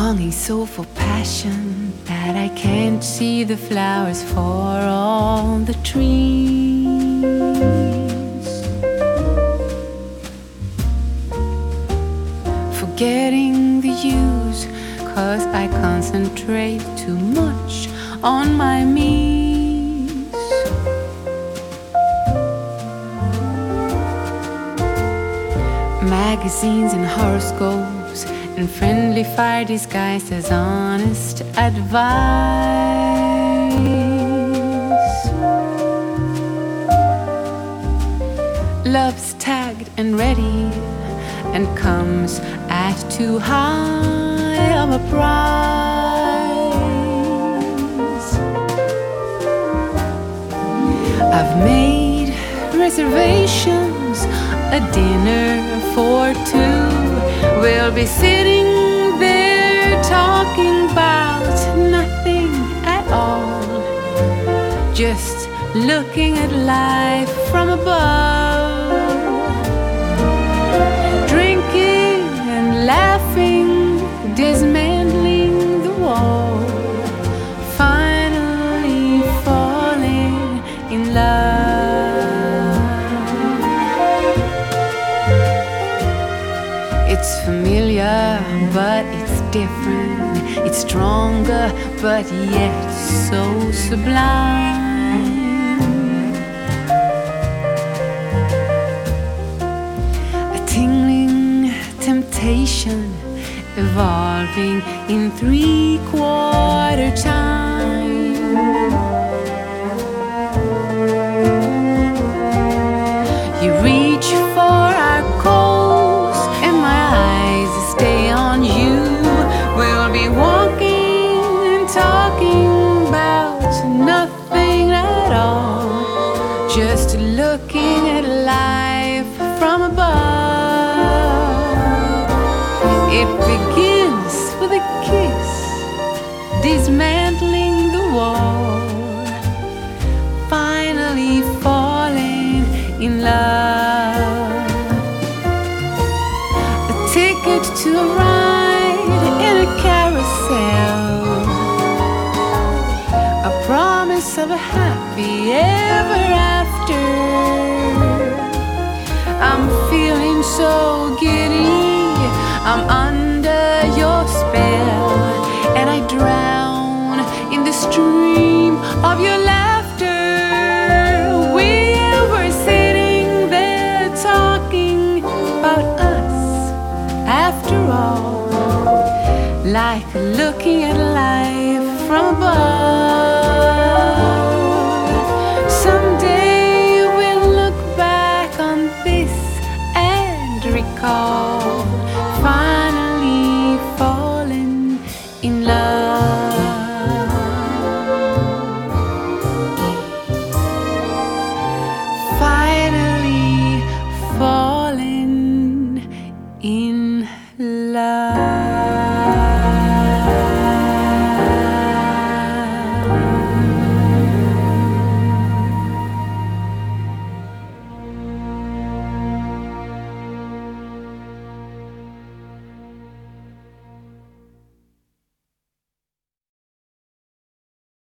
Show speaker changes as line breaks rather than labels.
longing so for passion that I can't see the flowers for all the trees. Forgetting the use, 'cause I concentrate too much on my means. Magazines and horoscopes and friendly fire disguised as honest advice. Love's tagged and ready and comes at too high of a price. I've made reservations, a dinner for two. We'll be sitting there talking about nothing at all, just looking at life from above, drinking and laughing, dismantling the wall, finally falling in love. It's familiar, but it's different. It's stronger, but yet so sublime. A tingling temptation, evolving in 3/4 time. You reach for our coals, and my eyes stay on you. We'll be walking and talking about nothing at all, just looking at life from above. It begins with a kiss, dismantling the wall, finally falling in love. A ticket to a ride in a carousel, a promise of a happy ever after. I'm feeling so giddy, I'm under your spell, and I drown in the stream of your laughter. We were sitting there talking about us, after all, like looking at life from above.